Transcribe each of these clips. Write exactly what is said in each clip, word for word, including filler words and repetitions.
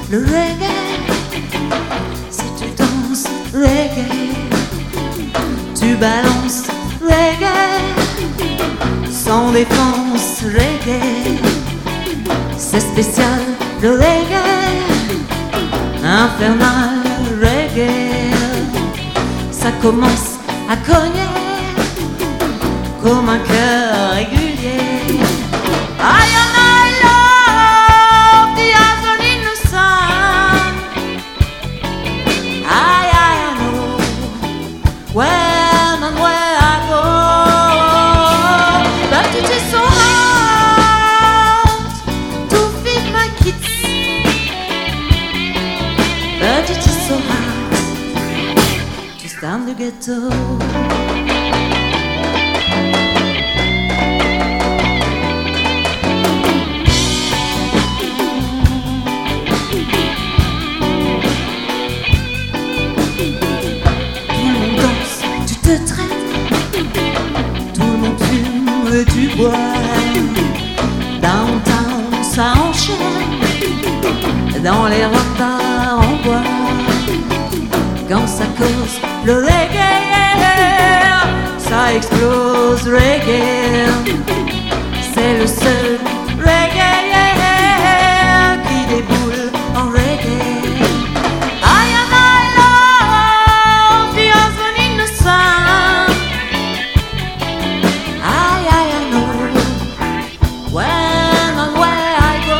le reggae. Si tu danses reggae, tu balances reggae, sans défense reggae. C'est spécial le reggae, infernal reggae. Ça commence à cogner comme un cœur régulier. I and I love the Azoline sun. I, I know when and where I go, but it is so hard to feed my kids. But it is so hard to stand the ghetto. Tu bois, downtown ça enchaîne, dans les retards on boit. Quand ça cause le reggae, ça explose reggae. C'est le seul reggae qui déboule en reggae. I and I love the husband in the sun. When and where I go,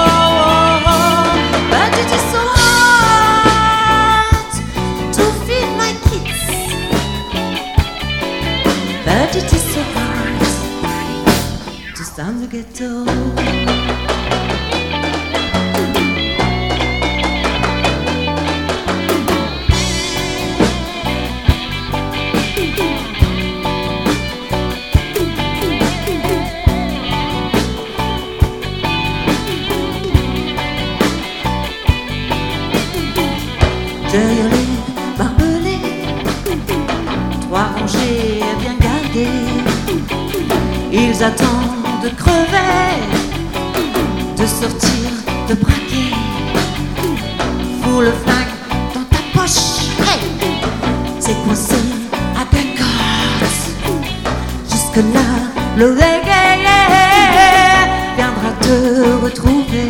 but it is so hard to feed my kids. But it is so hard to stand the ghetto. Derrière les barbelés, trois rangées bien gardées, ils attendent de crever, de sortir, de braquer. Fous le flingue dans ta poche, hey, c'est coincé à ta corde. Jusque-là, le reggae viendra te retrouver.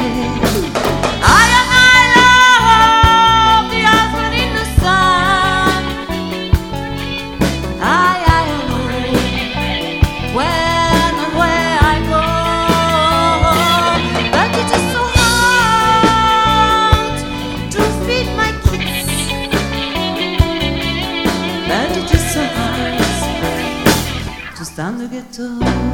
Stand the ghetto.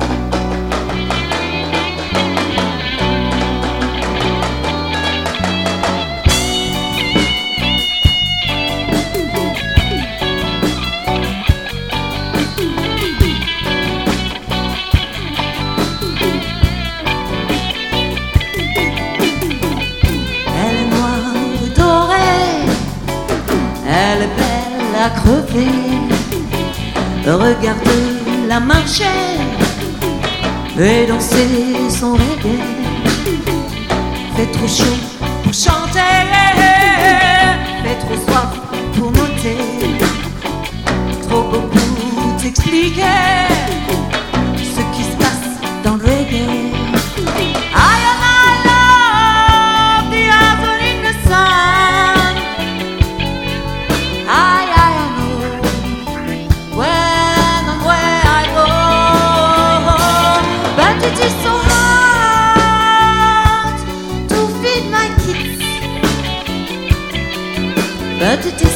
Elle est noire ou dorée, elle est belle à crever. Regarde la marcher et danser son reggae. Fait trop chaud pour chanter, fait trop soif pour noter, trop beau pour t'expliquer ce qui se passe dans le reggae. I and I love the hustle in the sun. I, I know when and where I go, but it is so hard to feed my kids. But it is